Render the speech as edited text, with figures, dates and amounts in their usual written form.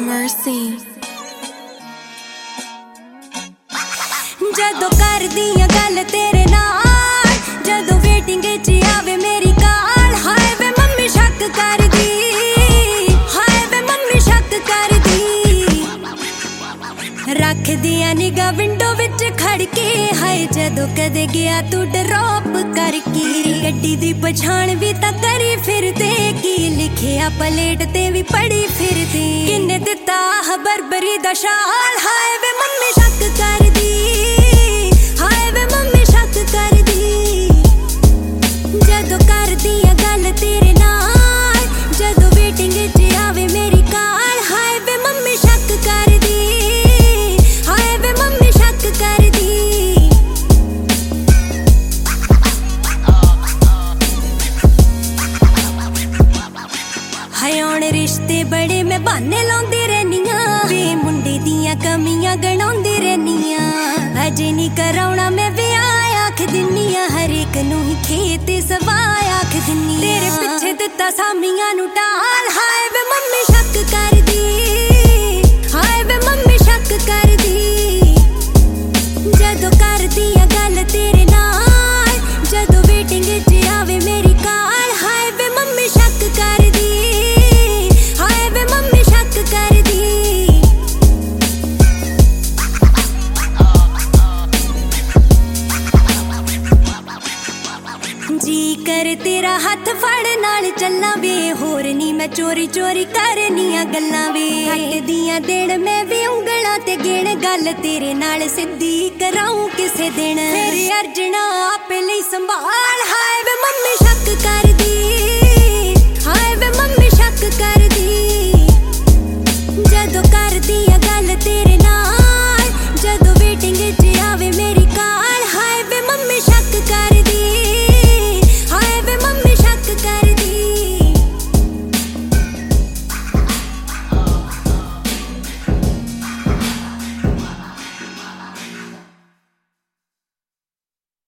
Mercy ਜਦੋਂ ਕਰਦੀਆਂ ਗੱਲ ਤੇਰੇ ਨਾਲ, ਜਦੋਂ ਵੇਟਿੰਗ 'ਚ ਆਵੇ ਮੇਰੀ ਕਾਲ, ਹਾਏ ਵੇ ਮੰਮੀ ਸ਼ੱਕ ਕਰਦੀ, ਹਾਏ ਵੇ ਮੰਮੀ ਸ਼ੱਕ ਕਰਦੀ, ਰੱਖਦੀਆਂ ਨਿਗਾਹ ਵਿੰਡੋ ਵਿੱਚ ਖੜ ਕੇ, ਹਾਏ ਜਦੋਂ ਕਦੇ ਗਿਆ ਤੂੰ ਡਰੋਪ ਕਰਕੇ। ਗੱਡੀ ਦੀ ਪਛਾਣ ਵੀ ਤਾਂ ਕਰੀ ਫਿਰਦੇ, ਕੀ ਲਿਖਿਆ ਪਲੇਟ ਤੇ ਵੀ ਪੜੀ ਫਿਰਦੇ, ਕਿੰਨੇ ਦਿੱਤਾ ਬਰਬਰੀ ਦਾ ਸ਼ਾਲ, ਹਾਏ ਵੇ ਮੰਮੀ ਸ਼ੱਕ ਕਰਦੀ, ਹਾਏ ਵੇ ਮੰਮੀ ਸ਼ੱਕ ਕਰਦੀ, ਜਦੋਂ ਕਰਦੀ ਆ ਗੱਲ ਤੇਰੇ ਨਾਲ, ਜਦੋਂ ਵੇਟਿੰਗ 'ਚ ਆਵੇ ਮੇਰੀ ਕਾਲ, ਹਾਏ ਵੇ ਮੰਮੀ ਸ਼ੱਕ ਕਰਦੀ, ਹਾਏ ਵੇ ਮੰਮੀ ਸ਼ੱਕ ਕਰਦੀ। ਹਾਏ ਹੁਣ ਰਿਸ਼ਤੇ ਬੜੇ ਮੈਂ ਬਹਾਨੇ ਲਾਉਂਦੀ ਰਹਿਨੀਆਂ, ਵੇ ਮੁੰਡੇ ਦੀਆਂ ਕਮੀਆਂ ਗਣਾਉਂਦੀ ਰਹਿਨੀਆਂ, ਅਜੇ ਨਹੀਂ ਕਰਾਉਣਾ ਮੈਂ ਵਿਆਹ ਆਖ ਦਿੰਨੀ ਆ, ਹਰ ਇੱਕ ਨੂੰ ਹੀ ਖੇਤ ਸਵਾਹ ਆਖ ਦਿੰਨੀ ਆ, ਤੇਰੇ ਪਿੱਛੇ ਦਿੱਤਾ ਸਾਮੀਆਂ ਨੂੰ ਟਾਲ, ਹਾਏ ਵੇ ਮੰਮੀ ਸ਼ੱਕ ਕਰਦੀ, ਹਾਏ ਵੇ ਮੰਮੀ ਸ਼ੱਕ ਕਰਦੀ, ਜਦੋਂ ਕਰਦੀ ਆ ਗੱਲ ਤੇਰੇ ਨਾਲ, ਜਦੋਂ ਵੇਟਿੰਗ 'ਚ ਆਵੇ ਮੇਰੀ ਕਾਲ, ਹਾਏ ਵੇ ਮੰਮੀ ਸ਼ੱਕ ਕਰਦੀ, ਹਾਏ ਵੇ ਮੰਮੀ ਸ਼ੱਕ ਕਰਦੀ। ਜੀ ਕਰ ਤੇਰਾ ਹੱਥ ਫੜ ਨਾਲ ਚੱਲਾਂ ਵੇ, ਹੋਰ ਨੀ ਮੈਂ ਚੋਰੀ ਚੋਰੀ ਕਰਨੀਆਂ ਗੱਲਾਂ ਵੇ, ਹੱਟਦੀਆਂ ਦਿਨ ਮੈਂ ਵੀ ਉਂਗਲਾਂ ਤੇ ਗਿਣ, ਗੱਲ ਤੇਰੇ ਨਾਲ ਸਿੱਧੀ ਕਰਾਉਂ ਕਿਸੇ ਦਿਨ, ਮੇਰੀ ਅਰਜਣਾ ਆਪੇ ਲਈ